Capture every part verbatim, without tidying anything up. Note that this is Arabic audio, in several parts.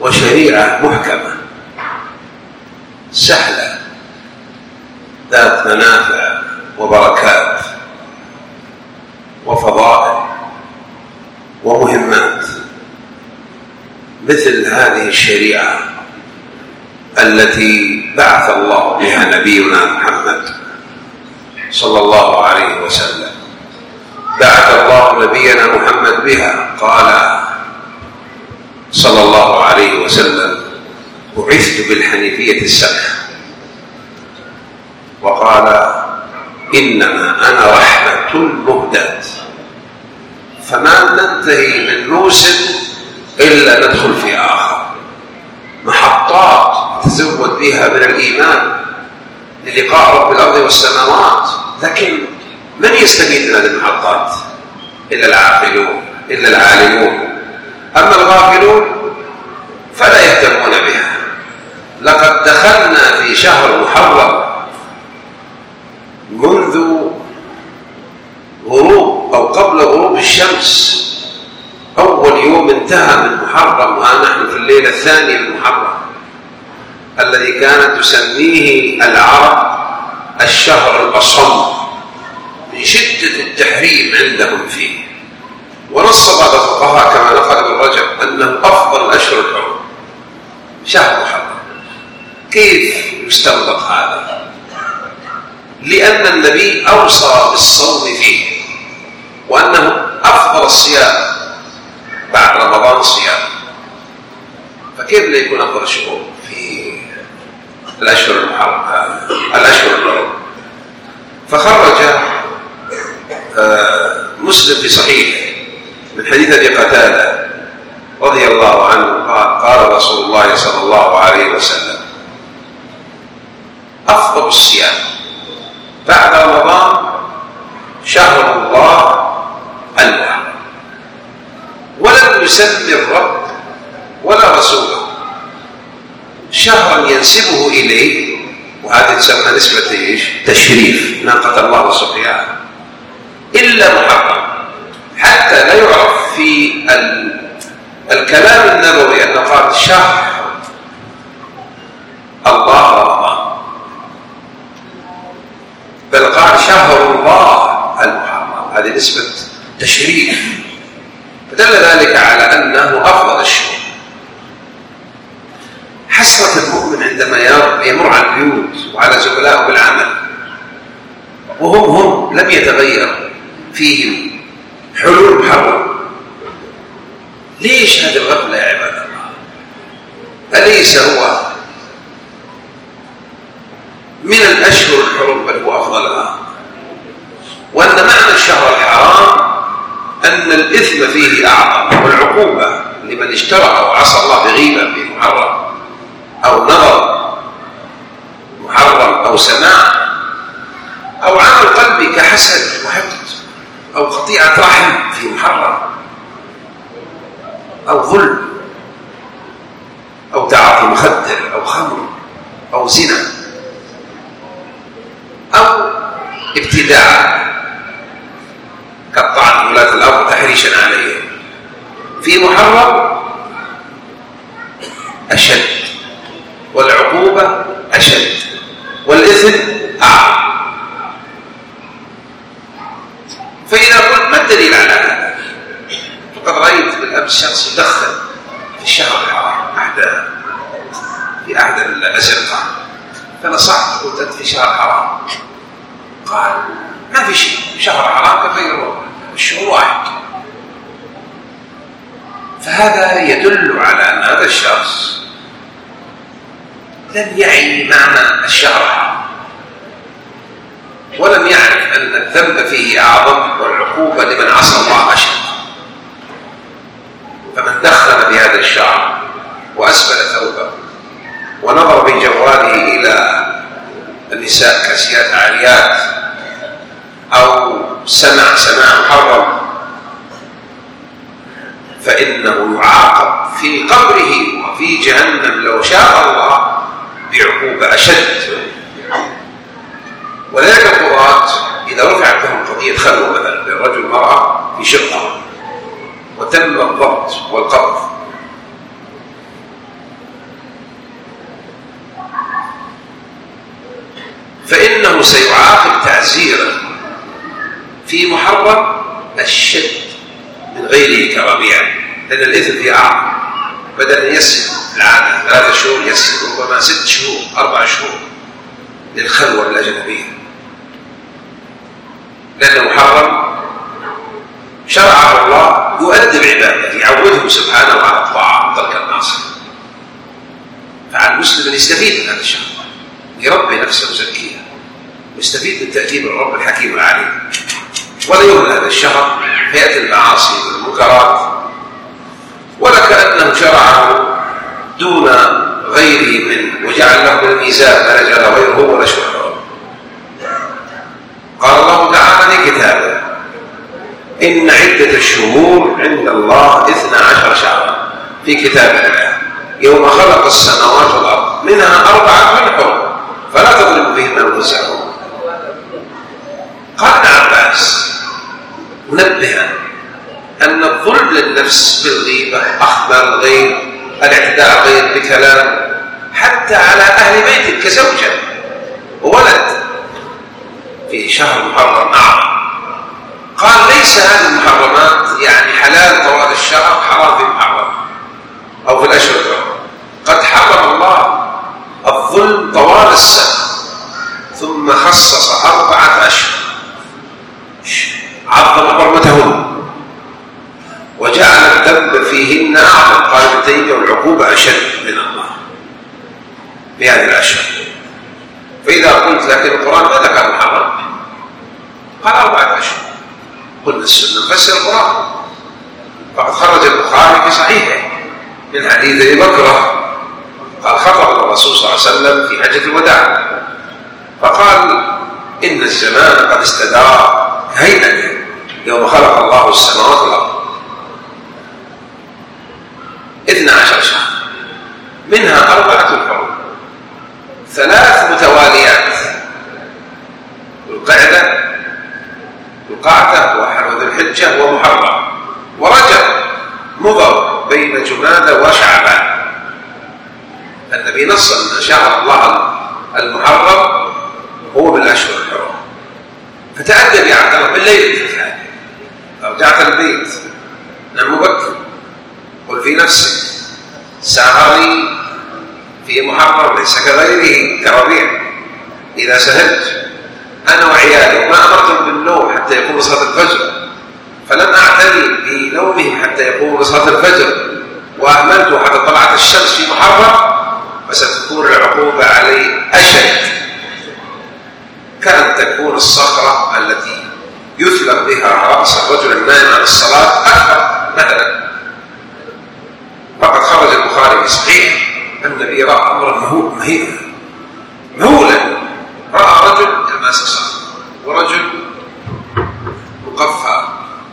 وشريعة محكمة سهلة ذات منافع وبركات وفضائل ومهمات، مثل هذه الشريعة التي بعث الله بها نبينا محمد صلى الله عليه وسلم. بعث الله نبينا محمد بها، قال صلى الله عليه وسلم: بعثت بالحنيفية السمحة، وقال: إنما أنا رحمة مهداة. فما ننتهي من موسم إلا ندخل في آخر، محطات تزود بها من الإيمان للقاء رب الأرض والسماوات، لكن من يستفيد من هذه المحطات؟ إلا العاقلون، إلا العالمون. أما الغافلون فلا يهتمون بها. لقد دخلنا في شهر محرم منذ غروب أو قبل غروب الشمس، أول يوم انتهى من محرم، ونحن في الليلة الثانية من محرم الذي كانت تسميه العرب الشهر الأصم من شدة التحريم عندهم فيه. ونص بعض الفقهاء كما نقل ابن رجب أنه أفضل الأشهر الحرم شهر محرم. كيف يستنبط هذا؟ لأن النبي أوصى بالصوم فيه، وأنه أفضل الصيام بعد رمضان صيام، فكيف لا يكون أفضل الشهور في الأشهر المحرم الأشهر الحرم؟ فخرج مسلم في صحيحه من حديث أبي قتادة رضي الله عنه قال: قال رسول الله صلى الله عليه وسلم: أفضل الصيام بعد رمضان شهر الله المحرم. ولم يسمي الرب ولا رسوله شهرا ينسبه إليه، وهذه تسمى نسبة إيش؟ تشريف، ناقة الله سبحانه، إلا محرم، حتى لا يعرف في الكلام النبوي أن قال شهر الله رمضان، بل قال شهر الله المحرم. هذه نسبة تشريف، فدل ذلك على أنه أفضل الشهور. حسرة المؤمن عندما يمر على البيوت وعلى زملائه بالعمل وهم هم لم يتغير فيهم حلول محرم. ليش هذه الغفلة يا عباد الله؟ أليس هو من الأشهر الحرم بل هو أفضلها؟ وأن معنى الشهر الحرام أن الإثم فيه أعظم، والعقوبة لمن اشترى أو عصى الله بغيبة في محرم أو نظر محرم أو سماع أو عمل قلبي كحسد وحقد أو قطيعة رحم في محرم أو ظلم أو تعاطي مخدر أو خمر أو زنا أو ابتداع كالطعن ولاة الأرض تحريشا عليهم في محرم أشد، والعقوبة أشد، والإثم أعظم. فإذا قلت ما الدليل على هذا؟ فقد رأيت بالأمس شخص يدخن في الشهر الحرام أحد في أحد الأزقة، فنصحت قلت أنت في شهر حرام، قال ما في شيء، شهر حرام كغيره، الشهور واحد. فهذا يدل على أن هذا الشخص لم يعي معنى الشهر حرام، ولم يعرف أن الذنب فيه أعظم والعقوبة لمن عصى الله أشد. فمن دخل بهذا الشهر وأسفل ثوبه ونظر بجواله إلى النساء كاسيات عاريات أو سمع سماع محرم فإنه يعاقب في قبره وفي جهنم لو شاء الله بعقوبة أشد. ولذلك القضاة إذا رفعت لهم قضية خلوة مثلا للرجل والمرأة في شقة وتم الضبط والقبض أشد من غيره كربيع، لأن الإثم فيه أعظم. بدل أن يسر العادة ثلاثة شهور يسر ربما ست شهور أربع شهور للخلوة الأجنبية، لأنه محرم شرعه الله يؤدب عباده، يعودهم سبحانه على الطاعة وترك المعصية. فعلى المسلم أن يستفيد من هذا الشهر، يربي نفسه ويزكيها، ويستفيد من تأديب الرب الحكيم العليم، ولا يهمل هذا الشهر فيأتي المعاصي والمنكرات، ولكأنه شرعه دون غيره منه وجعل له من الميزان ما يجعل غيره ولا شرعه. قال الله تعالى في كتابه: إن عدة الشهور عند الله اثنا عشر شهرا في كتاب الله يوم خلق السماوات والأرض منها أربعة حرم فلا تظلموا فيهن أنفسكم. قال ابن عباس منبها أن الظلم للنفس بالغيبة، أخبار الغيب، الاعتداء على الغيب بكلام، حتى على أهل بيت كزوجة وولد في شهر محرم أعظم. قال ليس هذه المحرمات يعني حلال طوال الشهر حرام في محرم أو في الأشهر الحرم، قد حرم الله الظلم طوال السنة ثم خصص أربعة أشهر عظم حرمتهن وجعل الذنب فيهن أعظم. قال ابن تيمية والعقوبة أشد من الله في هذه الأشهر. فإذا قلت لكن القرآن ما ذكر محرم، قال أربعة أشهر، قلنا السنة نفسر القرآن. فقد خرج البخاري في صحيحه من حديث أبي بكر قال خطب الرسول صلى الله عليه وسلم في حجة الوداع فقال: إن الزمان قد استدار هيئته يوم خلق الله السماوات والأرض اثنا عشر شهر منها أربعة حرم، ثلاث متواليات: القعدة القعدة وذو الحجة ومحرم ورجب مضر بين جمادى وشعبان. النبي نص أن شهر الله المحرم هو من الأشهر الحرم. فتأدب يا عبد الله بالليل في الحال، رجعت البيت نام مبكر، قل في نفسك سهري في محرم ليس كغيره كربيع. إذا سهلت أنا وعيالي وما أمرتم بالنوم حتى يقوم صلاة الفجر فلم أعتني بنومهم حتى يقوم صلاة الفجر وأهملت حتى طلعت الشمس في محرم، فستكون العقوبة علي أشد. كانت تكون الصخرة التي يثلق بها رأس الرجل النائم عن الصلاة أكبر مثلا. فقد خرج البخاري في صحيح أن النبي رأى أمرا مهولا مهولا رأى رجل يماسك صخرة ورجل مقفى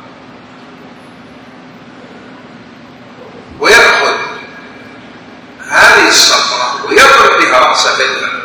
ويأخذ هذه الصخرة ويضرب بها رأسه فينفلق،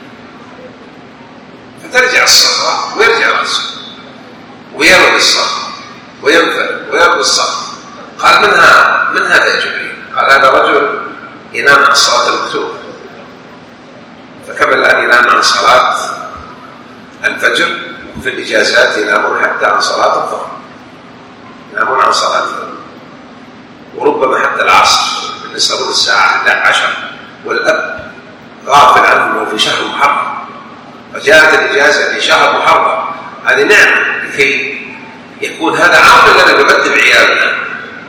فترجع الصخرة ويرجع رأسه ويرد الصخرة وينفلق ويرد الصخرة. قال: من هذا من هذا يا جبريل؟ قال: هذا رجل ينام عن الصلاة المكتوبة. فكما الآن ينام عن صلاة الفجر في الإجازات ينامون حتى عن صلاة الظهر، ينامون عن صلاة الظهر وربما حتى العصر بالنسبة للساعة إحدى عشرة، والأب غافل عنه في شهر محرم. فجاءت الإجازة في شهر محرم، هذه نعمة لكي يكون هذا عامل لنا نؤدب عيالنا.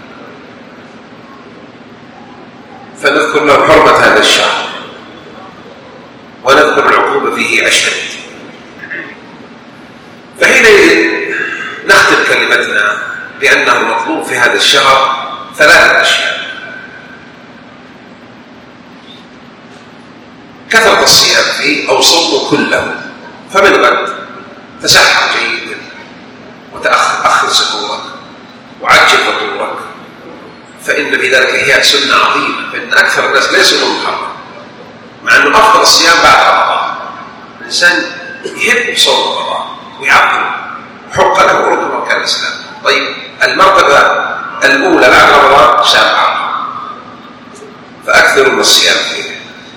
فنذكر له حرمة هذا الشهر ونذكر العقوبة فيه أشد. فحينئذ نختم كلمتنا بأنه مطلوب في هذا الشهر ثلاثة أشياء: كثرة الصيام فيه أو صوم كله، فمن غد تسحر جيدا وتأخر أخر سحورك وعجل فطورك، فإن في ذلك هي سنة عظيمة. فإن أكثر الناس ليسوا من محرم، مع أنه أفضل الصيام بعد رمضان. الإنسان يحب صوم رمضان ويعظم حق له وركن أركان الإسلام. طيب المرتبة الأولى بعد رمضان شهر عرفة، فأكثروا من الصيام فيه.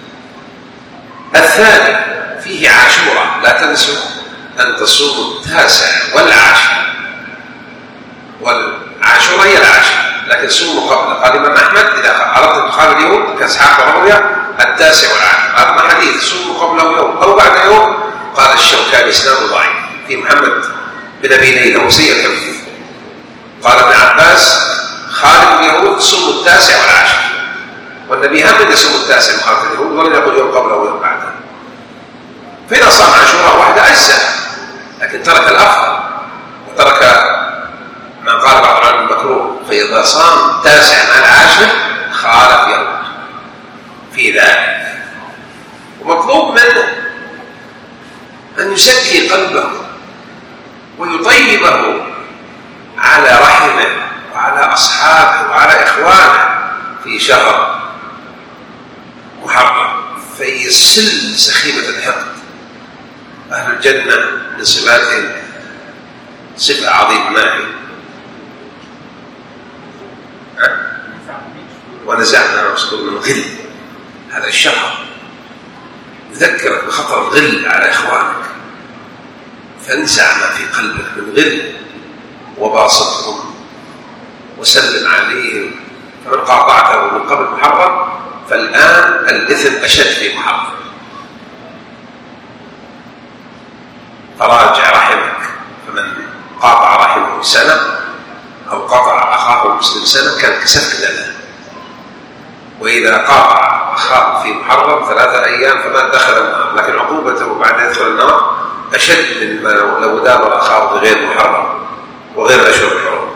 الثاني فيه عاشوراء، لا تنسوا أن تصوموا التاسع والعاشر والعاشوراء هي العاشر، لكن صوموا قبل. قال الإمام أحمد إذا أردت أن تخالف اليهود كإسحاق وراوية التاسع والعاشر. أما حديث صوموا قبله يوم أو بعد يوم، قال الشوكاني إسناده ضعيف في محمد بن أبي ليلى وسيء الحفظ. قال ابن عباس خالف اليهود صوموا التاسع والعاشر، والنبي هم يصوم التاسع مخالف اليهود ولم يقل يوم قبله ويوم بعده. فإذا صام عاشوراء واحدة أجزأ، لكن ترك الأفضل وترك من قال بعض العلماء المكروه. فإذا صام التاسع مع العاشر خالف يهود في ذلك. ومطلوب منه أن يزكي قلبه ويطيبه على رحمه وعلى أصحابه وعلى إخوانه في شهر محرم، فيسل سخيمة الحقد. أهل الجنة من صفاتهم صفة عظيمة، ما هي؟ ونزعنا ما صدور من غل. هذا الشهر يذكرك بخطر الغل على إخوانك، فانزع ما في قلبك من غل وباسطهم وسلم عليهم. فمن قاطعته من قبل محرم فالآن الإثم أشد في محرم. فراجع رحمك. فمن قاطع رحمه سنة أو قاطع أخاه المسلم سنة كان كسفك له. وإذا قاطع أخاه في محرم ثلاثة أيام فما دخل النار، لكن عقوبته بعد يدخل النار أشد من لو دابر أخاه بغير محرم وغير أشهر الحرم.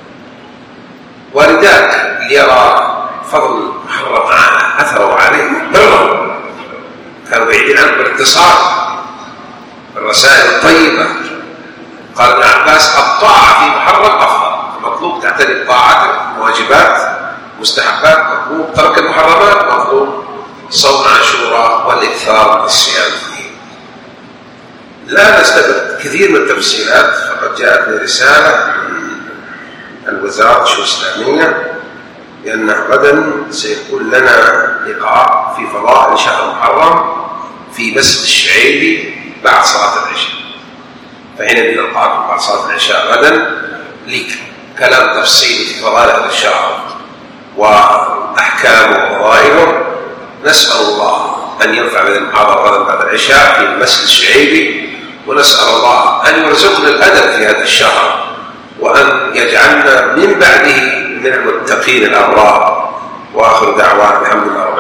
ولذلك ليرى فضل محرم معنا أثروا عليه برهم، كانوا بعيدين عنه بالاتصال الرسائل الطيبة. قال ابن عباس الطاعة في محرم أفضل، مطلوب تعتني بطاعتك، واجبات مستحبات مطلوب، ترك المحرمات مطلوب، صوم عاشوراء والإكثار من الصيام فيه. لا نستبعد كثير من التفسيرات. فقد جاءتني رسالة من الوزارة الإسلامية بأن غدا سيكون لنا لقاء في فضائل شهر محرم في مسجد الشعيبي بعد صلاة العشاء. فحين نلقاكم بعد صلاة العشاء غدا لك كلام تفصيلي في فضائل هذا الشهر وأحكامه وفضائله. نسأل الله أن ينفع بنا المحاضرة غدا بعد العشاء في المسجد الشعيبي، ونسأل الله أن يرزقنا الأدب في هذا الشهر، وأن يجعلنا من بعده من المتقين الأبرار. وآخر دعوانا الحمد لله.